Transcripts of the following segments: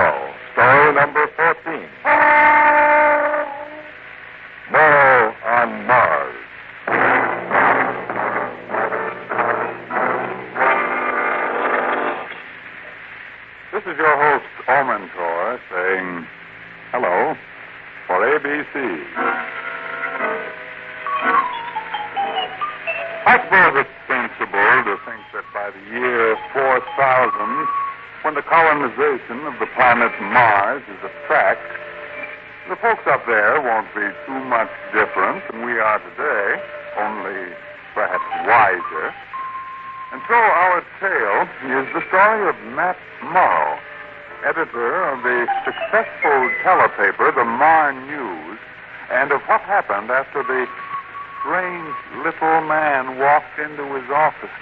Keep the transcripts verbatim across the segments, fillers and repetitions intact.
Tomorrow, story number fourteen. Morrow on Mars. This is your host, Omentor, saying hello for A B C. I suppose it's sensible to think that by the year four thousand, when the colonization of the planet Mars is a fact, the folks up there won't be too much different than we are today, only perhaps wiser. And so our tale is the story of Matt Morrow, editor of the successful telepaper, the Mar News, and of what happened after the strange little man walked into his office.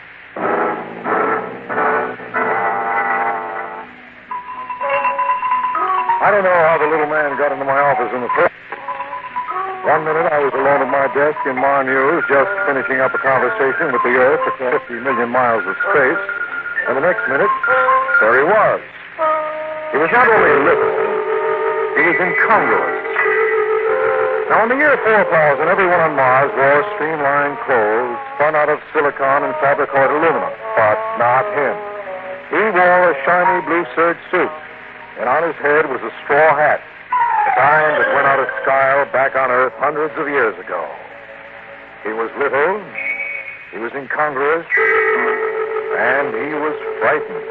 I don't know how the little man got into my office in the first place. One minute I was alone at my desk in Mar News, just finishing up a conversation with the Earth across fifty million miles of space, and the next minute, there he was. He was not only little, he was incongruous. Now, in the year four thousand, everyone on Mars wore streamlined clothes spun out of silicon and fabricoid aluminum, but not him. He wore a shiny blue serge suit, and on his head was a straw hat, the kind that went out of style back on Earth hundreds of years ago. He was little, he was incongruous, and he was frightened.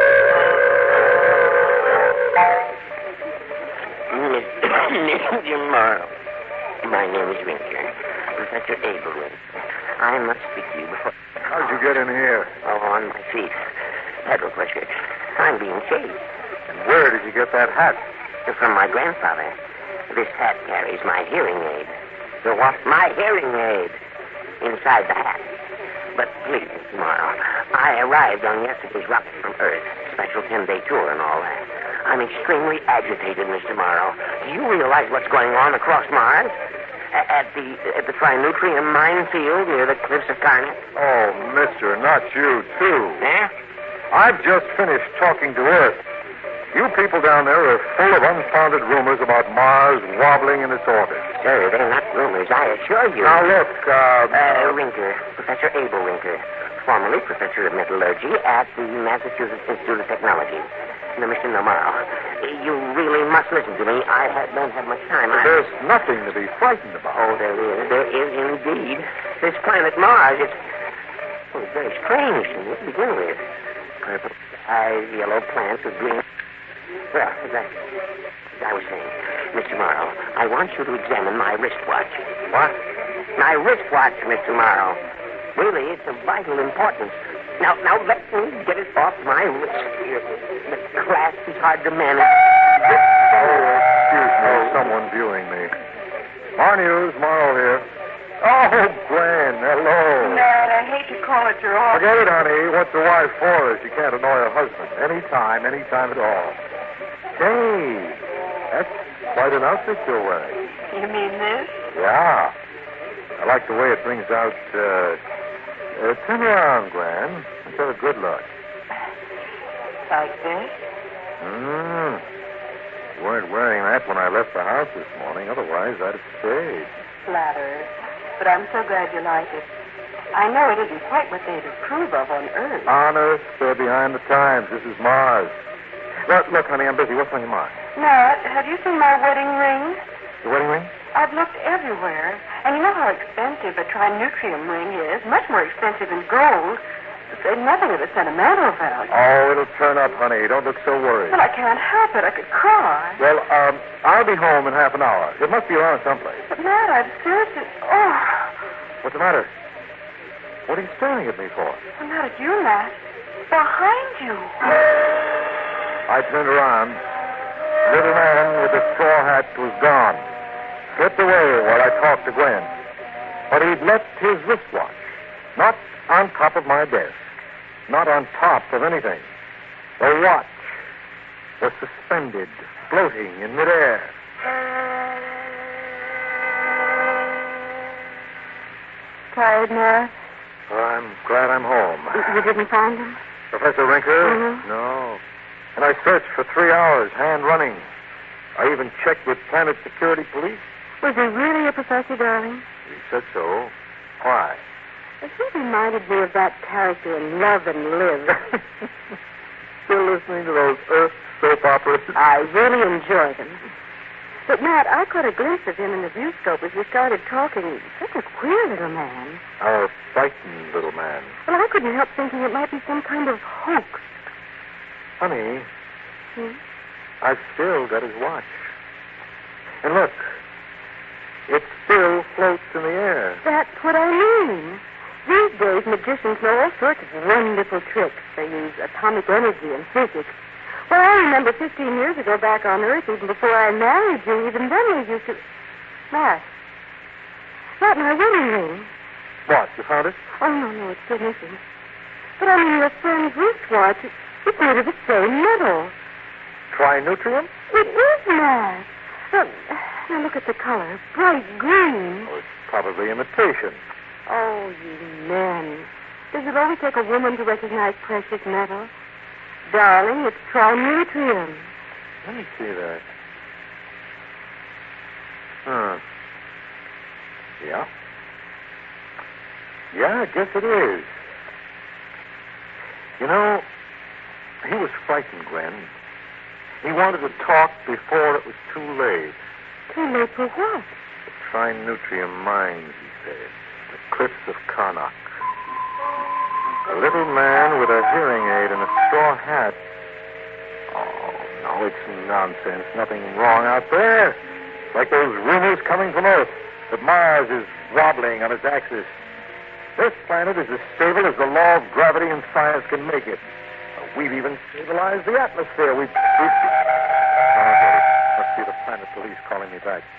Mister Morrow, my name is Winter, Professor Abel Winter. I must speak to you before... How'd you get in here? Oh, on my feet. Pedal pushers. I'm being chased. And where did you get that hat? From my grandfather. This hat carries my hearing aid. The what? My hearing aid. Inside the hat. But please, Mister Morrow, I arrived on yesterday's rocket from Earth. Special ten-day tour and all that. I'm extremely agitated, Mister Morrow. Do you realize what's going on across Mars? A- at the at the Trinutrium minefield near the cliffs of Carnac? Oh, mister, not you, too. Eh? I've just finished talking to Earth. You people down there are full of unfounded rumors about Mars wobbling in its orbit. Sir, they're not rumors, I assure you. Now, look, uh... Uh, Winker, Professor Abel Winker, formerly Professor of Metallurgy at the Massachusetts Institute of Technology. Now, Mister Morrow, you really must listen to me. I ha- don't have much time. I... There's nothing to be frightened about. Oh, there is. There is indeed. This planet Mars, it's... Oh, it's very strange to me to begin with. Purple eyes, yellow plants with green... Well, as I, as I was saying, Mister Morrow, I want you to examine my wristwatch. What? My wristwatch, Mister Morrow. Really, it's of vital importance. Now, now, let me get it off my wrist here. The clasp is hard to manage. Oh, excuse me, someone viewing me. Mar News, Morrow here. Oh, Gwen, hello. Matt, I hate to call at your office. Forget it, honey. What's a wife for if she can't annoy her husband? Anytime, anytime at all. Say, that's quite an outfit you're wearing. You mean this? Yeah. I like the way it brings out, uh... uh turn around, Gwen. Let's have a good look. Like this? Hmm. You weren't wearing that when I left the house this morning. Otherwise, I'd have stayed. Flattered. But I'm so glad you like it. I know it isn't quite what they'd approve of on Earth. On Earth, they're behind the times. This is Mars. Look, look, honey, I'm busy. What's on your mind? Matt, have you seen my wedding ring? The wedding ring? I've looked everywhere. And you know how expensive a trinutrium ring is. Much more expensive than gold. Say nothing of the sentimental value. Oh, it'll turn up, honey. Don't look so worried. But I can't help it. I could cry. Well, um, I'll be home in half an hour. It must be around someplace. But, Matt, I've seriously... Oh. What's the matter? What are you staring at me for? Well, not at you, Matt. Behind you. I turned around. Little man with the straw hat was gone. Slipped away while I talked to Gwen. But he'd left his wristwatch. Not on top of my desk. Not on top of anything. The watch was suspended, floating in midair. Tired, Matt? Oh, I'm glad I'm home. You didn't find him? Professor Rinker? Mm-hmm. No. And I searched for three hours, hand running. I even checked with Planet Security Police. Was he really a professor, darling? He said so. Why? He reminded me of that character in Love and Live. Still listening to those Earth soap operas? I really enjoy them. But, Matt, I caught a glimpse of him in the viewscope as we started talking. Such a queer little man. A frightened little man. Well, I couldn't help thinking it might be some kind of hoax. Honey, Hmm? I've still got his watch. And look, it still floats in the air. That's what I mean. These days, magicians know all sorts of wonderful tricks. They use atomic energy and physics. Well, I remember fifteen years ago back on Earth, even before I married you, even then we used to... Matt. Matt, my wedding ring. What, you found it? Oh, no, no, it's still missing. But I mean, your friend's wristwatch, it's made of the same metal. Trinutrium? It is, Matt. Now, now look at the color. Bright green. Oh, it's probably imitation. Oh, you men. Does it always take a woman to recognize precious metal? Darling, it's trinutrium. Let me see that. Huh. Yeah. Yeah, I guess it is. You know, he was frightened, Gwen. He wanted to talk before it was too late. Too late for what? The Trinutrium mines, he said. The cliffs of Karnak. A little man with a hearing aid and a straw hat. Oh, no, it's nonsense. Nothing wrong out there. It's like those rumors coming from Earth that Mars is wobbling on its axis. This planet is as stable as the law of gravity and science can make it. We've even stabilized the atmosphere. We've... we've... Oh, okay. Must be the Planet Police calling me back.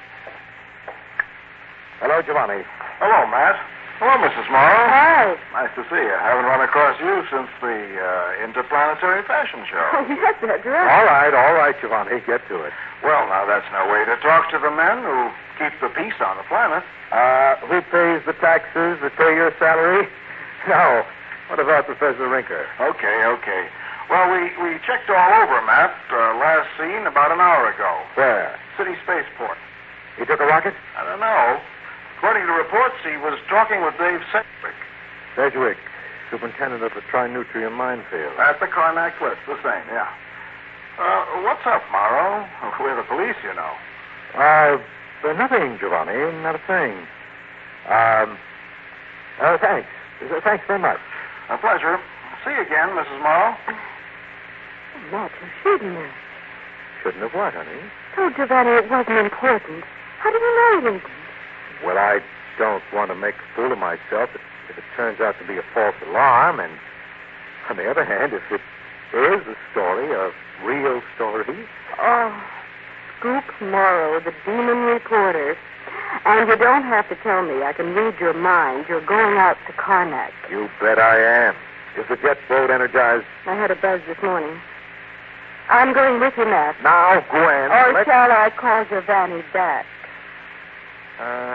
Hello, Giovanni. Hello, Matt. Hello, Missus Morrow. Hi. Nice to see you. Haven't run across you since the uh, Interplanetary Fashion Show. Oh, yes, that's right. All right, all right, Giovanni. Get to it. Well, now, that's no way to talk to the men who keep the peace on the planet. Uh, who pays the taxes that pay your salary? Now, what about Professor Rinker? Okay, okay. Well, we, we checked all over, Matt. Uh, last seen about an hour ago. Where? City Spaceport. He took a rocket? I don't know. According to reports, he was talking with Dave Sedgwick. Sedgwick, superintendent of the Trinutrium minefield. At the Karnak Cliffs, the same, yeah. Uh, what's up, Morrow? We're the police, you know. Uh, nothing, Giovanni. Not a thing. Um, uh, thanks. Thanks very much. A pleasure. See you again, Missus Morrow. Matt, you shouldn't have. Shouldn't have what, honey? Told Giovanni it wasn't important. How do you know it isn't? Well, I don't want to make a fool of myself if, if it turns out to be a false alarm. And on the other hand, if it is a story, a real story... Oh, Scoop Morrow, the demon reporter. And you don't have to tell me. I can read your mind. You're going out to Karnak. You bet I am. Is the jet boat energized? I had a buzz this morning. I'm going with you, Matt. Now, Gwen. Or let's... shall I call Giovanni back? Uh,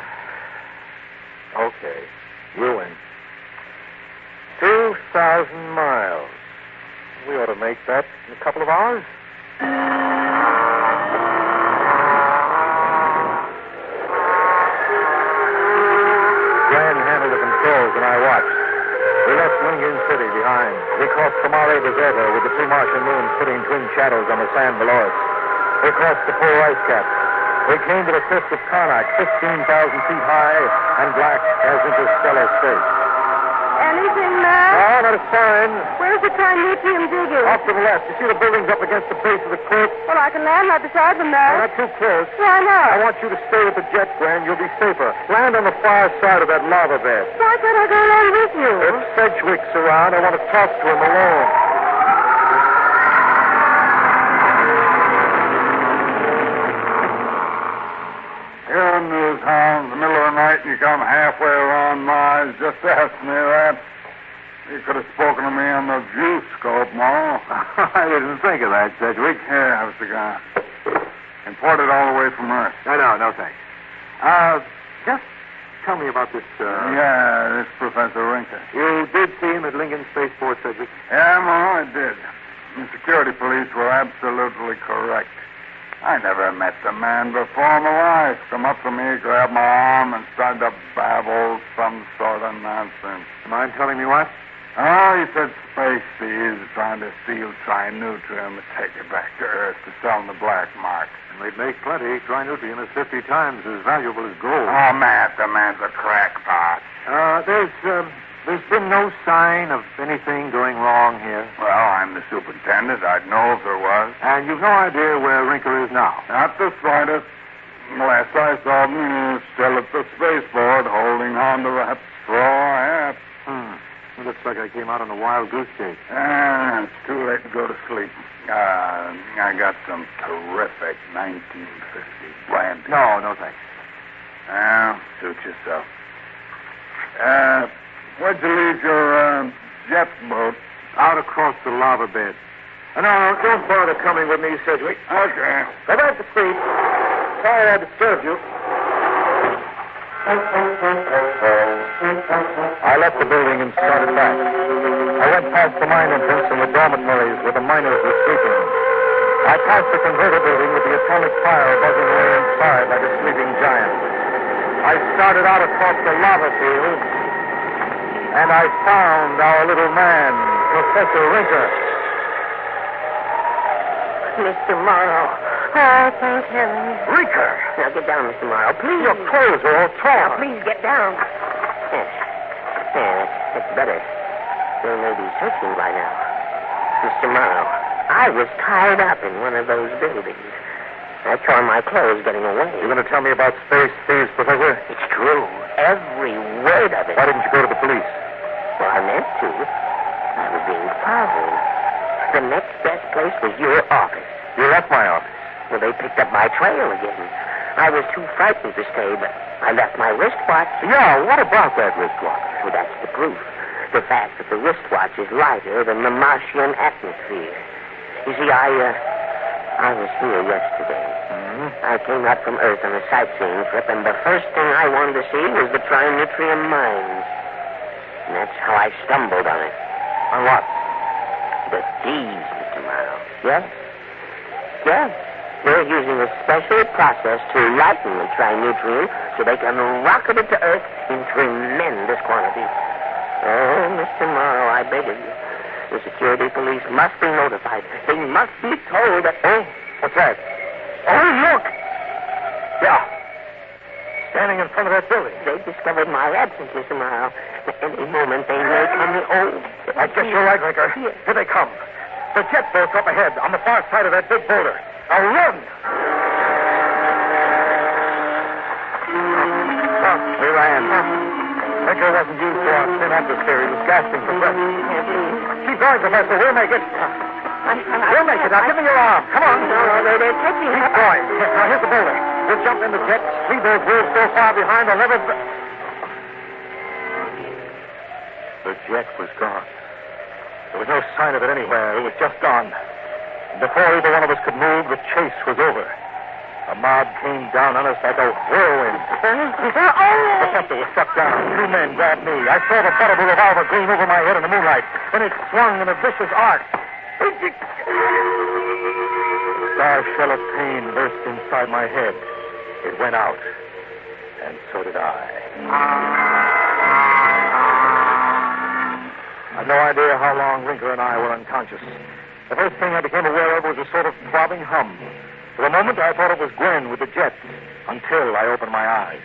okay. You win. Two thousand miles. We ought to make that in a couple of hours. Gwen handled the controls and I watched. We left Lincoln City behind. We crossed the Mare Deserta with the two Martian moons putting twin shadows on the sand below us. We crossed the polar ice cap. We came to the cliffs of Karnak, fifteen thousand feet high and black as interstellar space. Anything, Matt? No, not a sign. Where's the Trinutrium digging? Off to the left. You see the buildings up against the base of the cliff? Well, I can land right beside them, Well, Matt. not too close. Why not? I want you to stay with the jet, Gwen. You'll be safer. Land on the far side of that lava bed. Why can't I go along with you? If Sedgwick's around, I want to talk to him alone. You're in Newtown in the middle of the night and you come halfway around Mars. Just ask me that. You could have spoken to me on the view scope, Morrow. I didn't think of that, Sedgwick. Here, have a cigar. Imported all the way from Earth. No, no, no thanks. Uh, just tell me about this, uh... Yeah, this Professor Rinker. You did see him at Lincoln Spaceport, Sedgwick? Yeah, Morrow, I did. The security police were absolutely correct. I never met the man before in my life. Come up to me, grabbed my arm, and started to babble some sort of nonsense. You mind telling me what? Oh, he said space thieves are trying to steal Trinutrium and take it back to Earth to sell in the black market. And they'd make plenty. Trinutrium is fifty times as valuable as gold. Oh, Matt, the man's a crackpot. Uh, there's, um, there's been no sign of anything going wrong here. Well, I'm the superintendent. I'd know if there was. And you've no idea where Rinker is now? Not the slightest. Last I saw him, he was still at the spaceport holding on to that straw hat. Hmm. It looks like I came out on a wild goose chase. Ah, it's too late to go to sleep. Uh, I got some terrific nineteen fifty brandy. No, no thanks. Well, suit yourself. Uh, where'd you leave your uh, jet boat? Out across the lava bed. Uh, no, no, don't bother coming with me, Sedgwick. Okay. Go back to sleep. Sorry I disturbed you. I left the building and started back. I went past the mine entrance and the dormitories where the miners were sleeping. I passed the converter building with the atomic fire buzzing away inside like a sleeping giant. I started out across the lava field, and I found our little man, Professor Rinker. Mister Morrow. Oh, thank heaven. Rinker! Now get down, Mister Morrow, please. Your clothes are all torn. Now, please get down. Yes. Yes, that's better. They may be searching by now. Mister Morrow, I was tied up in one of those buildings. I tore my clothes getting away. You're going to tell me about space thieves, Professor? It's true. Every word of it. Why didn't you go to the police? Well, I meant to. I was being followed. The next best place was your office. You left my office. Well, they picked up my trail again. I was too frightened to stay, but I left my wristwatch. Yeah, what about that wristwatch? Well, that's the proof. The fact that the wristwatch is lighter than the Martian atmosphere. You see, I, uh, I was here yesterday. Mm-hmm. I came up from Earth on a sightseeing trip, and the first thing I wanted to see was the Trinutrium mines. And that's how I stumbled on it. On what? The thieves, Mister Morrow. Yes? Yes. They're using a special process to lighten the Trinutrium so they can rocket it to Earth in tremendous quantities. Oh, Mister Morrow, I beg of you. The security police must be notified. They must be told that... Oh, what's that? Oh, look! Yeah. Standing in front of that building. They've discovered my absence, Mister Morrow. At any moment, they may come... Oh, I guess you're right, Rinker. Here. Here they come. The jet boat's up ahead, on the far side of that big boulder. Now run! Oh, we ran. Rinker wasn't used to our thin atmosphere. He was gasping for breath. Keep going, Professor. We'll make it. We'll make it. Now, give me your arm. Come on. No, no, they're, they're catching Keep up. going. Now, here's the boulder. We'll jump in the jet, leave those wolves so far behind they'll never... The jet was gone. There was no sign of it anywhere. It was just gone. Before either one of us could move, the chase was over. The mob came down on us like a whirlwind. The Professor was struck down. Two men grabbed me. I saw the butt of a revolver gleam over my head in the moonlight. Then it swung in a vicious arc. A star shell of pain burst inside my head. It went out. And so did I. I've no idea how long Rinker and I were unconscious. The first thing I became aware of was a sort of throbbing hum. For a moment, I thought it was Gwen with the jet, until I opened my eyes.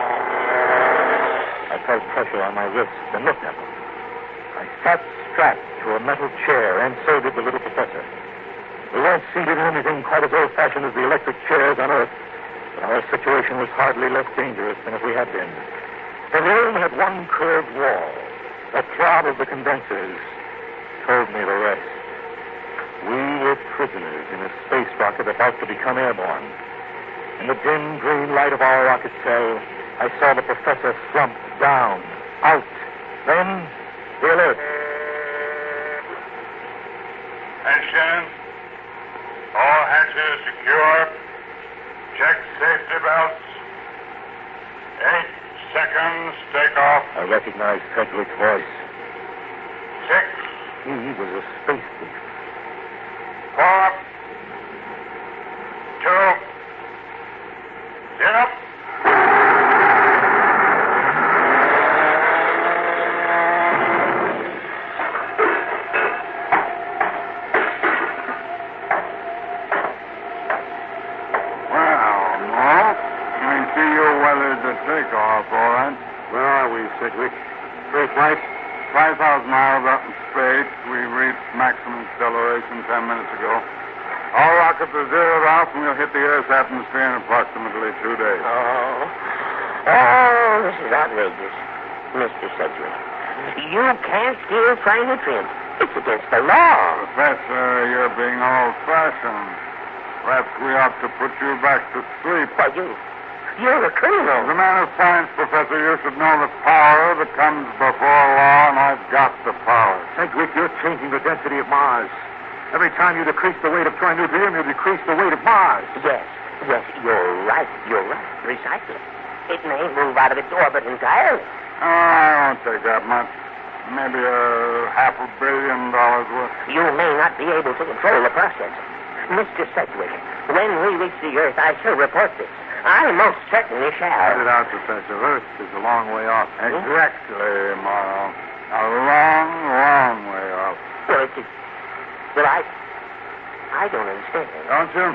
I felt pressure on my wrist and looked at him. I sat strapped to a metal chair, and so did the little professor. We weren't seated in anything quite as old-fashioned as the electric chairs on Earth, but our situation was hardly less dangerous than if we had been. The room had one curved wall. The throb of the condensers told me the rest. We were prisoners in a space rocket about to become airborne. In the dim green light of our rocket cell, I saw the professor slump down, out. Then, the alert. Attention. All hatches secure. Check safety belts. Eight seconds. Take off. I recognized Sedgwick's voice. Six. He was a space thief. Four. Two. Zero. Takeoff, all right. Where are we, Sedgwick? First flight? five thousand miles up in space. We reached maximum acceleration ten minutes ago. All rockets are zeroed off, and we'll hit the Earth's atmosphere in approximately two days. Oh. Oh, this is outrageous. Mister Sedgwick, you can't steal fine nutrients. It's against the law. Professor, you're being old-fashioned. Perhaps we ought to put you back to sleep. Why, you... You're a criminal. As a man of science, Professor, you should know the power that comes before law, and I've got the power. Sedgwick, you're changing the density of Mars. Every time you decrease the weight of trinitrium, you decrease the weight of Mars. Yes, yes, you're right. You're right. Precisely. It may move out of its orbit entirely. Oh, I won't take that much. Maybe a half a billion dollars worth. You may not be able to control the process. Mister Sedgwick, when we reach the Earth, I shall report this. I most certainly shall. Cut it out, Professor. Earth is a long way off. Exactly, Morrow. A long, long way off. Well, it's... Well, I... I don't understand. Don't you?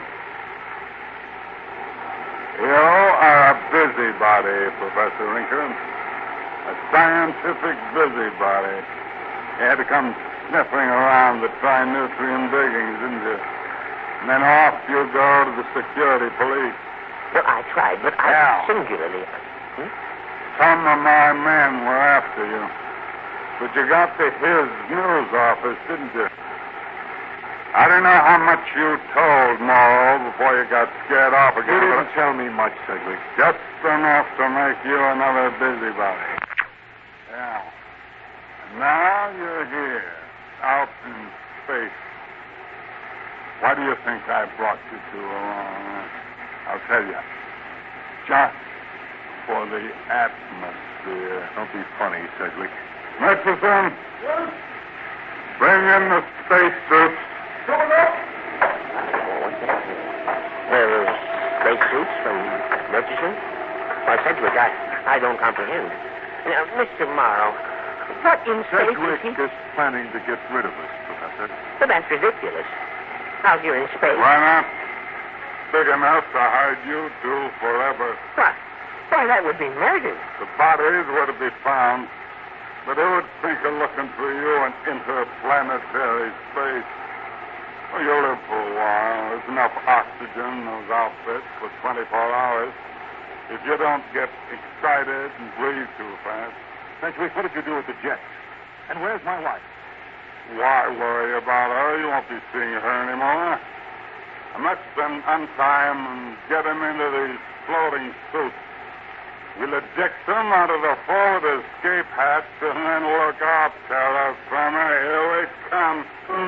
You are a busybody, Professor Rinker. A scientific busybody. You had to come sniffing around the trinutrient diggings, didn't you? And then off you go to the security police. Well, I tried, but I Yeah. singularly... Hmm? Some of my men were after you. But you got to his news office, didn't you? I don't know how much you told Morrow before you got scared off again. You didn't but tell me much, Sedgwick. just enough to make you another busybody. Yeah. And now you're here, out in space. Why do you think I brought you two along? I'll tell you. Just for the atmosphere. Don't be funny, Sedgwick. Murchison? Yes? Bring in the spacesuits. Oh, what's that? Well, space suits from Murchison? Why, Sedgwick, I, I don't comprehend. Now, Mister Morrow, what in space Sedgwick is he... is planning to get rid of us, Professor. But that's ridiculous. Out here in space... Why not? Big enough to hide you two forever. What? Why, that would be murder. The bodies were to be found, but who would think of looking for you in interplanetary space? Well, you'll live for a while. There's enough oxygen in those outfits for twenty-four hours. If you don't get excited and breathe too fast. Sedgwick, what did you do with the jet? And where's my wife? Why worry about her? You won't be seeing her anymore. I must then untie him and get him into these floating suits. We'll eject him out of the forward escape hatch and then look out, terra firma. Here we come.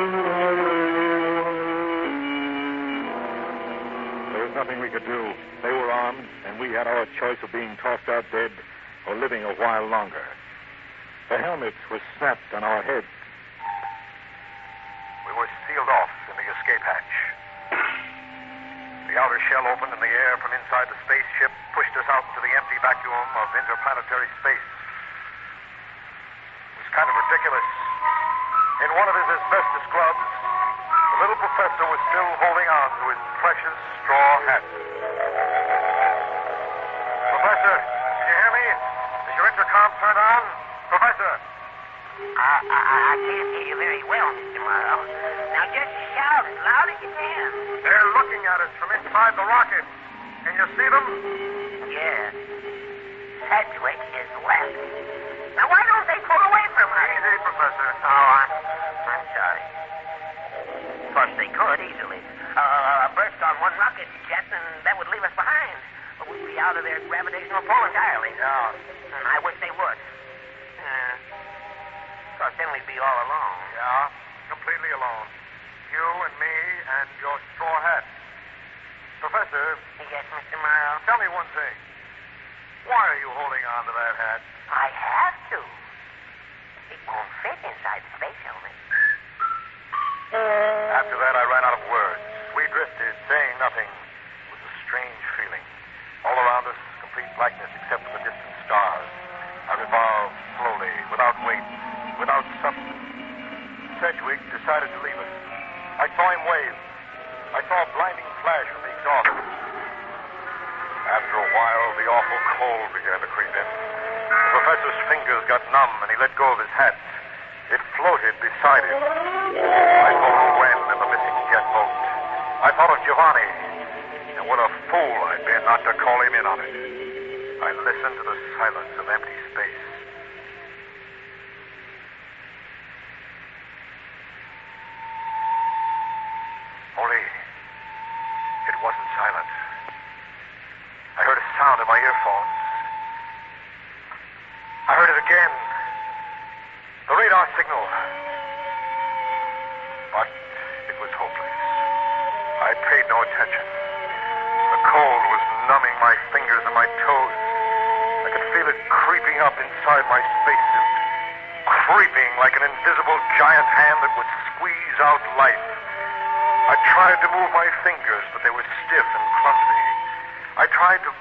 There was nothing we could do. They were armed, and we had our choice of being tossed out dead or living a while longer. The helmets were snapped on our heads. We were sealed off in the escape hatch. The outer shell opened and the air from inside the spaceship pushed us out into the empty vacuum of interplanetary space. It was kind of ridiculous. In one of his asbestos gloves, the little professor was still holding on to his precious straw hat. Professor, can you hear me? Is your intercom turned on? Professor! I, I, I can't hear you very well, Mister Morrow. Now just shout as loud as you can. They're looking at us from inside the rocket. Can you see them? Yes. Sedgwick is left. Now why don't they pull away from us? Easy, Professor. Oh, I'm, I'm sorry. Of course, they could easily. Uh, a burst on one rocket jet, and that would leave us behind. But we'd be out of their gravitational pull entirely. Yeah. And I wish they would. Uh, of course, then we'd be all alone. Yeah, completely alone. You and me and your straw hat. Professor, Yes, Mister Morrow. tell me one thing. Why are you holding on to that hat? I have to. It won't fit inside the space helmet. After that, I ran out of words. We drifted, saying nothing. It was a strange feeling. All around us, complete blackness except for the distant stars. I revolved slowly, without weight, without substance. Sedgwick decided to leave us. I saw him wave. I saw a blinding flash from the exhaust. After a while, the awful cold began to creep in. The professor's fingers got numb, and he let go of his hat. It floated beside him. I thought of Gwen and the missing jet boat. I thought of Giovanni, and what a fool I'd been not to call him in on it. I listened to the silence of empty space. Only, it wasn't silent. I heard a sound in my earphones. I heard it again. The radar signal. But it was hopeless. I paid no attention. The cold was numbing my fingers and my toes. I could feel it creeping up inside my spacesuit. Creeping like an invisible giant hand that would squeeze out life. I tried to move my fingers, but they were stiff and clumsy. I tried to...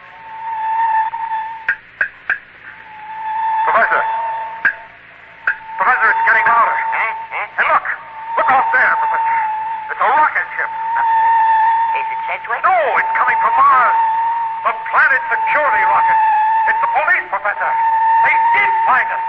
Professor! Professor, it's getting louder. Huh? Huh? Hey, look! Look out there, Professor. It's a rocket ship. Is it Sedgwick? No, it's coming from Mars. The planet security rocket. It's the police, Professor. They did find us.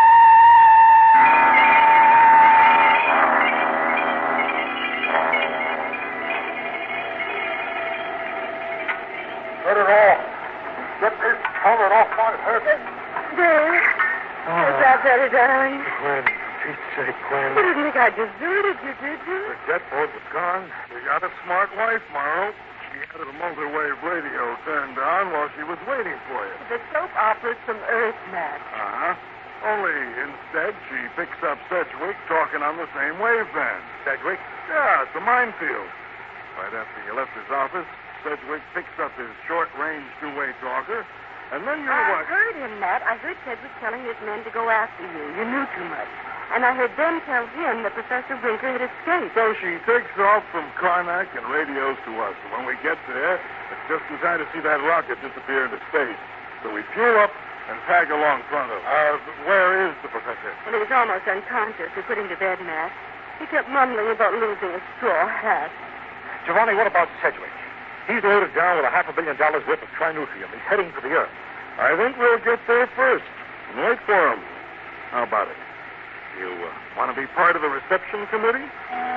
Let it off. Get this helmet off my head. There. Is that better, darling? Gwen, for Pete's sake, Gwen. You didn't think I deserted you, did you? The jet boat was gone. We got a smart wife, Morrow. She had a multi-wave radio turned on while she was waiting for you. The soap operas from Earth, Matt. Uh-huh. Only instead she picks up Sedgwick talking on the same waveband. Sedgwick? Yeah, it's a minefield. Right after you left his office, Sedgwick picks up his short-range two-way talker, and then you I what? heard him, Matt. I heard Sedgwick telling his men to go after you. You knew too much. And I heard them tell him that Professor Winker had escaped. So she takes off from Karnak and radios to us. And when we get there, it's just in time to see that rocket disappear into space. So we fuel up and tag along front of him. Uh, where is the professor? Well, he was almost unconscious. We put him to bed, Matt. He kept mumbling about losing a straw hat. Giovanni, what about Sedgwick? He's loaded down with a half a billion dollars worth of trinutrium. He's heading for the Earth. I think we'll get there first and wait for him. How about it? You uh, want to be part of the reception committee?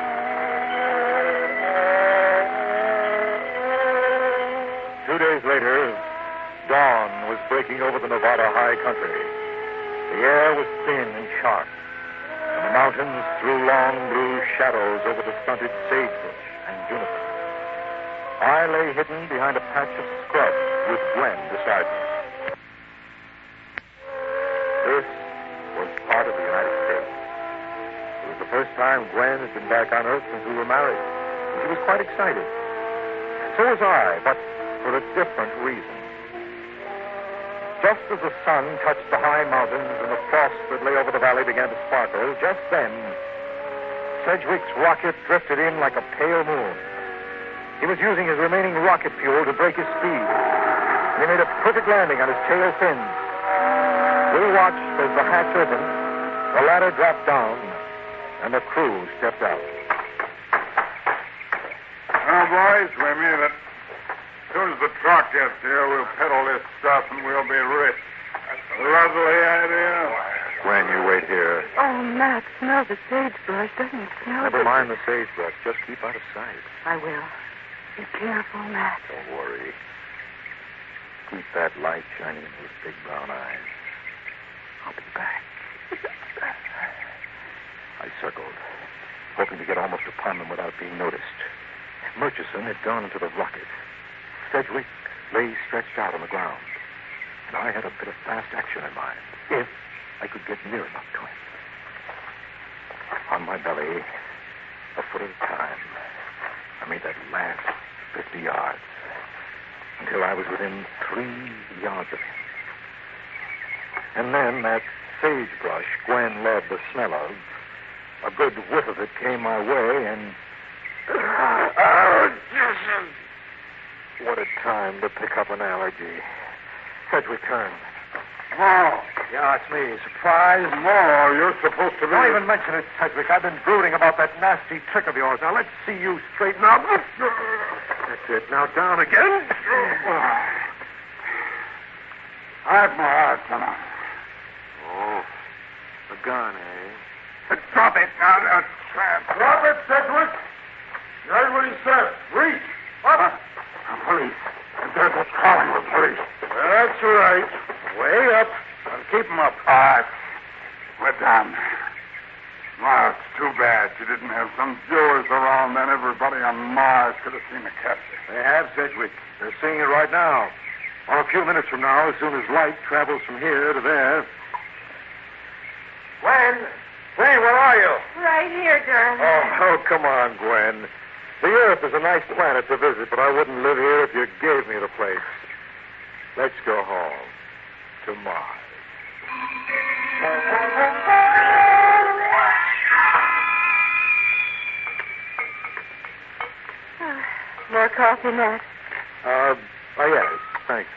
Two days later, dawn was breaking over the Nevada high country. The air was thin and sharp, and the mountains threw long blue shadows over the stunted sagebrush and juniper. I lay hidden behind a patch of scrub with Gwen beside me. This was part of the United States. It was the first time Gwen had been back on Earth since we were married. And she was quite excited. So was I, but for a different reason. Just as the sun touched the high mountains and the frost that lay over the valley began to sparkle, just then, Sedgwick's rocket drifted in like a pale moon. He was using his remaining rocket fuel to break his speed. And he made a perfect landing on his tail fins. We watched as the hatch opened, the ladder dropped down, and the crew stepped out. Now, boys, we're near it. As soon as the truck gets here, we'll peddle this stuff and we'll be rich. Lovely idea. Gwen, you wait here. Oh, Matt, smell the sagebrush. Doesn't it smell Never good? mind the sagebrush. Just keep out of sight. I will. Be careful, Matt. Don't worry. Keep that light shining in those big brown eyes. I'll be back. I circled, hoping to get almost upon them without being noticed. Murchison had gone into the rocket. Sedgwick lay stretched out on the ground. And I had a bit of fast action in mind, if I could get near enough to him. On my belly, a foot at a time, I made that last fifty yards, until I was within three yards of him. And then that sagebrush Gwen loved the smell of, a good whiff of it came my way, and Oh, Jesus. What a time to pick up an allergy. Sedgwick, turn. Oh, Yeah, it's me. Surprise? no, you're supposed to be... Don't even mention it, Sedgwick. I've been brooding about that nasty trick of yours. Now, let's see you straighten up. That's it. Now, down again. I've my eyes, Gunner. Oh, the gun, eh? Drop it now, now, tramp. Drop it, Sedgwick. You heard what he said. Reach. Up. Police. There's a calling the police. That's right. Way up. And keep 'em up. All right. We're done. Well, it's too bad you didn't have some viewers around. Then everybody on Mars could have seen the capture. They have, Sedgwick. They're seeing it right now. Well, a few minutes from now, as soon as light travels from here to there. Gwen! Gwen, where are you? Right here, darling. Oh, oh, come on, Gwen. The Earth is a nice planet to visit, but I wouldn't live here if you gave me the place. Let's go home. To Mars. Oh, more coffee, Matt? Uh, oh, yes. Thanks,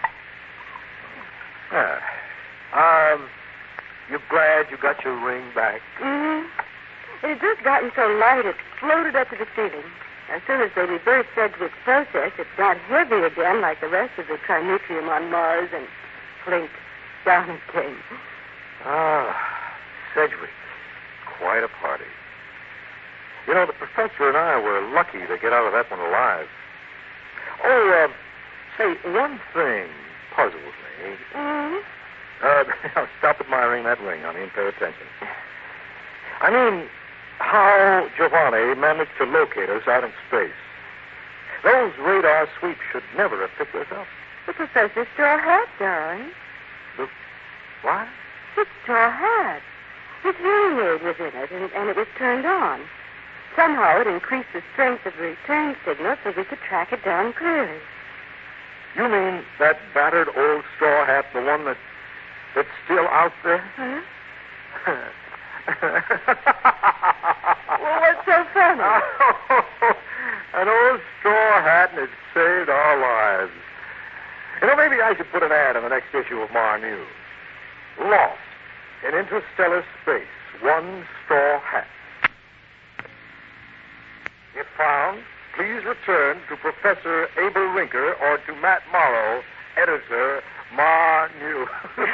honey. Ah. Um, you glad you got your ring back? Mm-hmm. It had just gotten so light it floated up to the ceiling. As soon as they reversed Sedgwick's process, it got heavy again like the rest of the trinitrium on Mars, and flink, down it came. Ah, Sedgwick. Quite a party. You know, the professor and I were lucky to get out of that one alive. Oh, uh, say, one thing puzzles me. Mm-hmm. Uh, stop admiring that ring, honey, and pay attention. I mean, how Giovanni managed to locate us out in space. Those radar sweeps should never have picked us up. The professor's straw hat, darling. The what? His straw hat. His hearing aid was in it, and, and it was turned on. Somehow it increased the strength of the return signal so we could track it down clearly. You mean that battered old straw hat, the one that that's still out there? Huh? Well, what's so funny? An old straw hat, and it saved our lives. You know, maybe I should put an ad in the next issue of Mar News. Lost in interstellar space, one straw hat. If found, please return to Professor Abel Rinker or to Matt Morrow, editor, Mar News.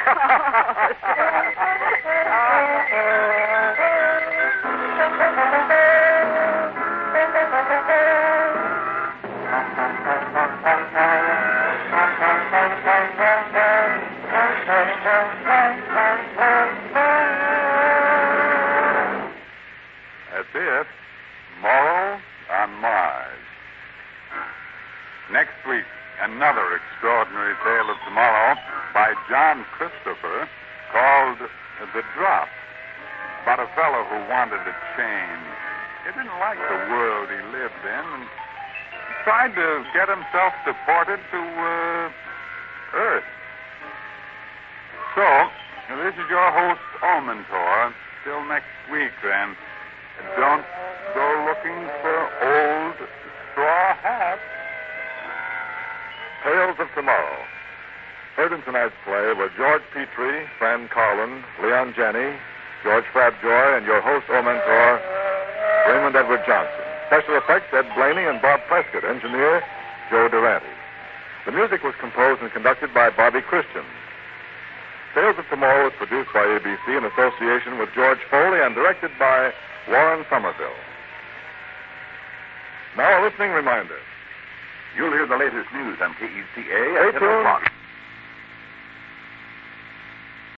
That's it. Morrow on Mars. Next week, another extraordinary tale of tomorrow by John Christopher called The Drop. About a fellow who wanted to change. He didn't like the world he lived in and tried to get himself deported to uh, Earth. So, this is your host, Omentor. Till next week, then. Don't go looking for old straw hats. Tales of Tomorrow. Heard in tonight's play were George Petrie, Fran Carlin, Leon Janney, George Frabjoy, and your host, Omentor, Raymond Edward Johnson. Special effects, Ed Blaney and Bob Prescott. Engineer, Joe Durante. The music was composed and conducted by Bobby Christian. Tales of Tomorrow was produced by A B C in association with George Foley and directed by Warren Somerville. Now a listening reminder. You'll hear the latest news on K E C A at Stay ten tuned. o'clock.